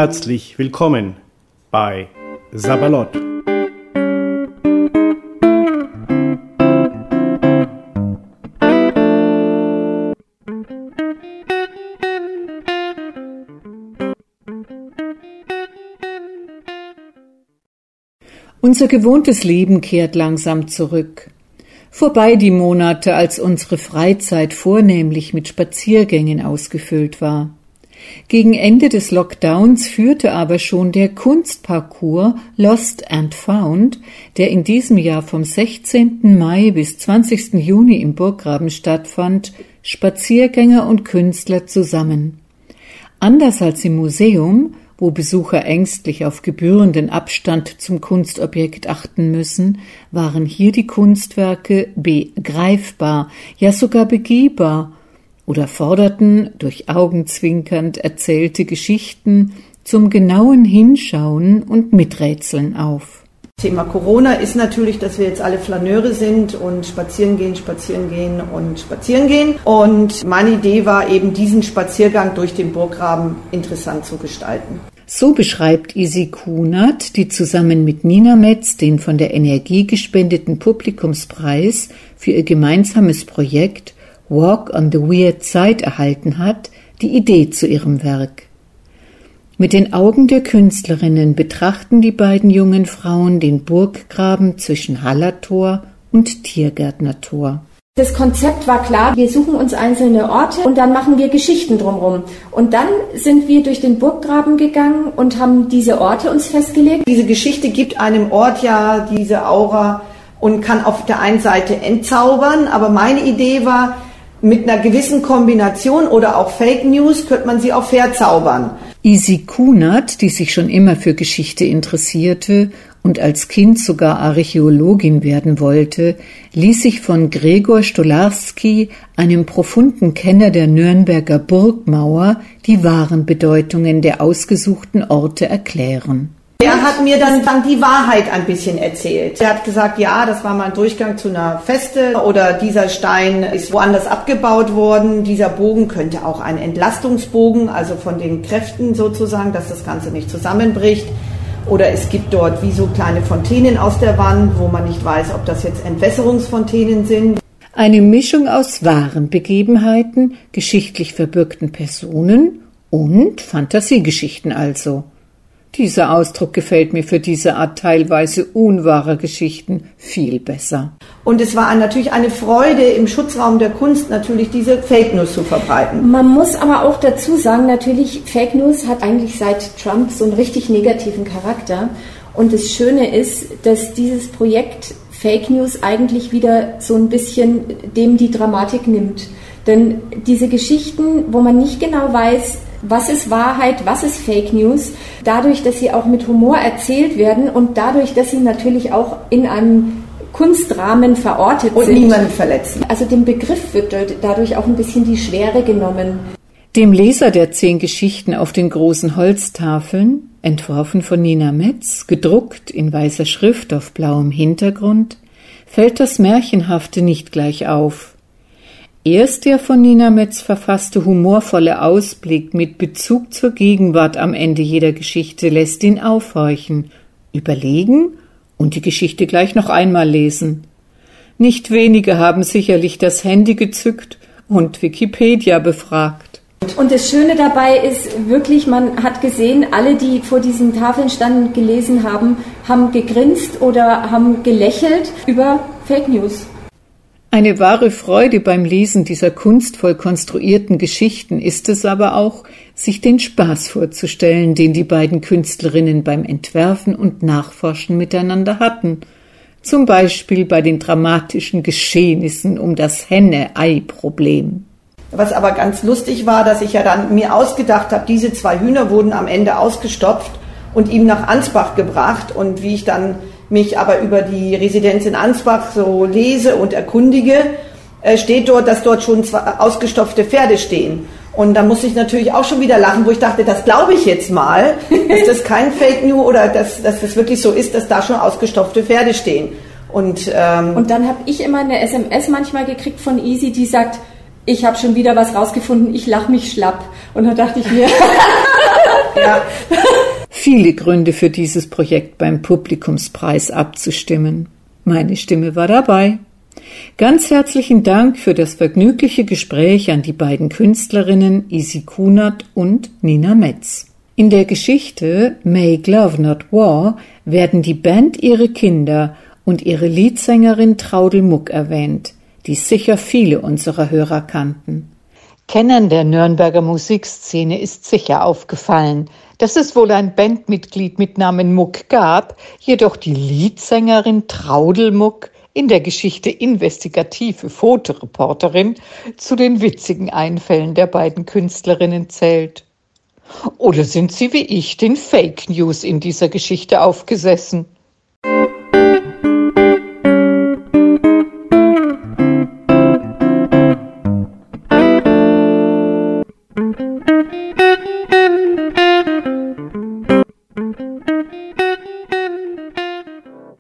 Herzlich willkommen bei Sabalot. Unser gewohntes Leben kehrt langsam zurück. Vorbei die Monate, als unsere Freizeit vornehmlich mit Spaziergängen ausgefüllt war. Gegen Ende des Lockdowns führte aber schon der Kunstparcours Lost and Found, der in diesem Jahr vom 16. Mai bis 20. Juni im Burggraben stattfand, Spaziergänger und Künstler zusammen. Anders als im Museum, wo Besucher ängstlich auf gebührenden Abstand zum Kunstobjekt achten müssen, waren hier die Kunstwerke begreifbar, ja sogar begehbar oder forderten durch augenzwinkernd erzählte Geschichten zum genauen Hinschauen und Miträtseln auf. Thema Corona ist natürlich, dass wir jetzt alle Flaneure sind und spazieren gehen. Und meine Idee war eben, diesen Spaziergang durch den Burggraben interessant zu gestalten. So beschreibt Isi Kunert, die zusammen mit Nina Metz den von der Energie gespendeten Publikumspreis für ihr gemeinsames Projekt Walk on the Weird Side erhalten hat, die Idee zu ihrem Werk. Mit den Augen der Künstlerinnen betrachten die beiden jungen Frauen den Burggraben zwischen Hallertor und Tiergärtnertor. Das Konzept war klar, wir suchen uns einzelne Orte und dann machen wir Geschichten drumherum. Und dann sind wir durch den Burggraben gegangen und haben diese Orte uns festgelegt. Diese Geschichte gibt einem Ort ja diese Aura und kann auf der einen Seite entzaubern, aber meine Idee war, mit einer gewissen Kombination oder auch Fake News könnte man sie auch verzaubern. Isi Kunert, die sich schon immer für Geschichte interessierte und als Kind sogar Archäologin werden wollte, ließ sich von Gregor Stolarski, einem profunden Kenner der Nürnberger Burgmauer, die wahren Bedeutungen der ausgesuchten Orte erklären. Er hat mir dann die Wahrheit ein bisschen erzählt. Er hat gesagt, ja, das war mal ein Durchgang zu einer Feste oder dieser Stein ist woanders abgebaut worden. Dieser Bogen könnte auch ein Entlastungsbogen, also von den Kräften sozusagen, dass das Ganze nicht zusammenbricht. Oder es gibt dort wie so kleine Fontänen aus der Wand, wo man nicht weiß, ob das jetzt Entwässerungsfontänen sind. Eine Mischung aus wahren Begebenheiten, geschichtlich verbürgten Personen und Fantasiegeschichten also. Dieser Ausdruck gefällt mir für diese Art teilweise unwahrer Geschichten viel besser. Und es war natürlich eine Freude, im Schutzraum der Kunst natürlich diese Fake News zu verbreiten. Man muss aber auch dazu sagen, natürlich, Fake News hat eigentlich seit Trump so einen richtig negativen Charakter. Und das Schöne ist, dass dieses Projekt Fake News eigentlich wieder so ein bisschen dem die Dramatik nimmt. Denn diese Geschichten, wo man nicht genau weiß, was ist Wahrheit, was ist Fake News, dadurch, dass sie auch mit Humor erzählt werden und dadurch, dass sie natürlich auch in einem Kunstrahmen verortet sind. Und niemanden verletzen. Also dem Begriff wird dadurch auch ein bisschen die Schwere genommen. Dem Leser der 10 Geschichten auf den großen Holztafeln, entworfen von Nina Metz, gedruckt in weißer Schrift auf blauem Hintergrund, fällt das Märchenhafte nicht gleich auf. Erst der von Nina Metz verfasste humorvolle Ausblick mit Bezug zur Gegenwart am Ende jeder Geschichte lässt ihn aufhorchen, überlegen und die Geschichte gleich noch einmal lesen. Nicht wenige haben sicherlich das Handy gezückt und Wikipedia befragt. Und das Schöne dabei ist wirklich, man hat gesehen, alle, die vor diesen Tafeln standen, gelesen haben, haben gegrinst oder haben gelächelt über Fake News. Eine wahre Freude beim Lesen dieser kunstvoll konstruierten Geschichten ist es aber auch, sich den Spaß vorzustellen, den die beiden Künstlerinnen beim Entwerfen und Nachforschen miteinander hatten. Zum Beispiel bei den dramatischen Geschehnissen um das Henne-Ei-Problem. Was aber ganz lustig war, dass ich ja dann mir ausgedacht habe, diese 2 Hühner wurden am Ende ausgestopft und ihm nach Ansbach gebracht. Und wie ich dann mich aber über die Residenz in Ansbach so lese und erkundige, steht dort, dass dort schon 2 ausgestopfte Pferde stehen. Und da muss ich natürlich auch schon wieder lachen, wo ich dachte, das glaube ich jetzt mal, dass das kein Fake News oder dass das wirklich so ist, dass da schon ausgestopfte Pferde stehen. Und dann habe ich immer eine SMS manchmal gekriegt von Isi, die sagt, ich habe schon wieder was rausgefunden, ich lache mich schlapp. Und da dachte ich mir, Ja. Viele Gründe für dieses Projekt beim Publikumspreis abzustimmen. Meine Stimme war dabei. Ganz herzlichen Dank für das vergnügliche Gespräch an die beiden Künstlerinnen Isi Kunert und Nina Metz. In der Geschichte Make Love Not War werden die Band Ihre Kinder und ihre Leadsängerin Traudl Muck erwähnt, die sicher viele unserer Hörer kannten. Kennern der Nürnberger Musikszene ist sicher aufgefallen, dass es wohl ein Bandmitglied mit Namen Muck gab, jedoch die Leadsängerin Traudl Muck, in der Geschichte investigative Fotoreporterin, zu den witzigen Einfällen der beiden Künstlerinnen zählt. Oder sind sie wie ich den Fake News in dieser Geschichte aufgesessen?